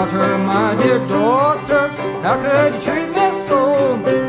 daughter, my dear daughter, how could you treat me so?